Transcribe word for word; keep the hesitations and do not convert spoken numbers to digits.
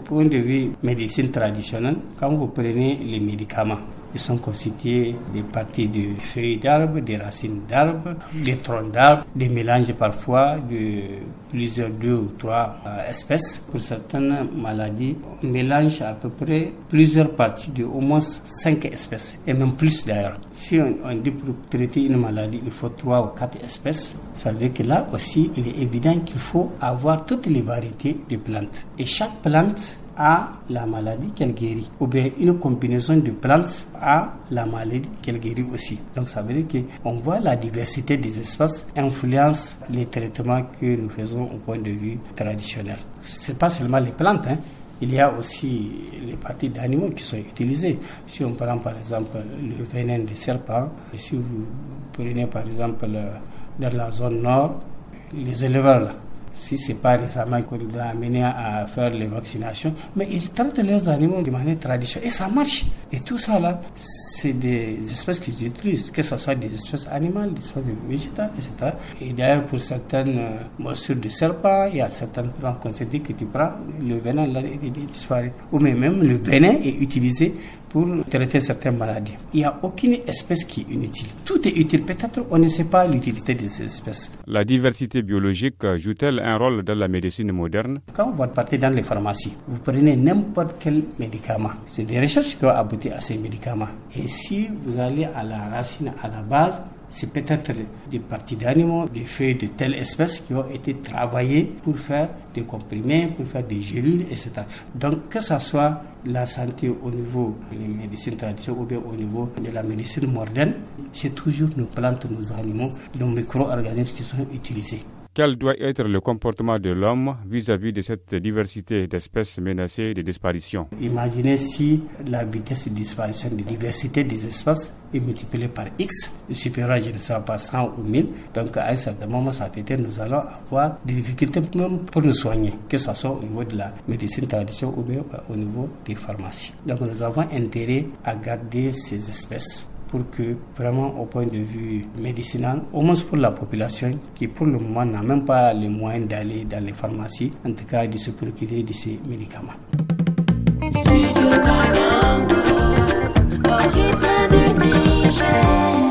point de vue médecine traditionnelle, quand vous prenez les médicaments, ils sont constitués des parties de feuilles d'arbres, des racines d'arbres, des troncs d'arbres, des mélanges parfois de plusieurs deux ou trois euh, espèces. Pour certaines maladies, on mélange à peu près plusieurs parties de au moins cinq espèces, et même plus d'ailleurs. Si on, on dit pour traiter une maladie, il faut trois ou quatre espèces, ça veut dire que là aussi, il est évident qu'il faut avoir toutes les variétés de plantes. Et chaque plante a la maladie qu'elle guérit, ou bien une combinaison de plantes a la maladie qu'elle guérit aussi. Donc ça veut dire qu'on voit la diversité des espèces influence les traitements que nous faisons au point de vue traditionnel. C'est pas seulement les plantes, hein. Il y a aussi les parties d'animaux qui sont utilisées. Si on prend par exemple le venin des serpents, et si vous prenez par exemple dans la zone nord, les éleveurs là, si ce n'est pas récemment qu'on les a amenés à faire les vaccinations, mais ils traitent leurs animaux de manière traditionnelle et ça marche. Et tout ça là, c'est des espèces qu'ils utilisent, que ce soit des espèces animales, des espèces végétales, et cetera. Et d'ailleurs, pour certaines euh, morsures de serpent, il y a certaines plantes qu'on s'est dit que tu prends, le venin là, il disparaît. Ou même le venin est utilisé pour traiter certaines maladies. Il n'y a aucune espèce qui est inutile. Tout est utile. Peut-être on ne sait pas l'utilité de ces espèces. La diversité biologique joue-t-elle un rôle dans la médecine moderne? Quand vous partez dans les pharmacies, vous prenez n'importe quel médicament. C'est des recherches qui ont abouti à ces médicaments. Et si vous allez à la racine, à la base, c'est peut-être des parties d'animaux, des feuilles de telle espèce qui ont été travaillées pour faire des comprimés, pour faire des gélules, et cetera. Donc que ce soit la santé au niveau de la médecine traditionnelle ou bien au niveau de la médecine moderne, c'est toujours nos plantes, nos animaux, nos micro-organismes qui sont utilisés. Quel doit être le comportement de l'homme vis-à-vis de cette diversité d'espèces menacées de disparition? Imaginez si la vitesse de disparition de diversité des espèces est multipliée par X, supérieure, je ne sais pas, cent ou mille. Donc à un certain moment, ça fait que nous allons avoir des difficultés même pour nous soigner, que ce soit au niveau de la médecine traditionnelle ou bien au niveau des pharmacies. Donc nous avons intérêt à garder ces espèces pour que vraiment au point de vue médicinal, au moins pour la population qui pour le moment n'a même pas les moyens d'aller dans les pharmacies, en tout cas de se procurer de ces médicaments. Studio Banango, au rythme du Niger.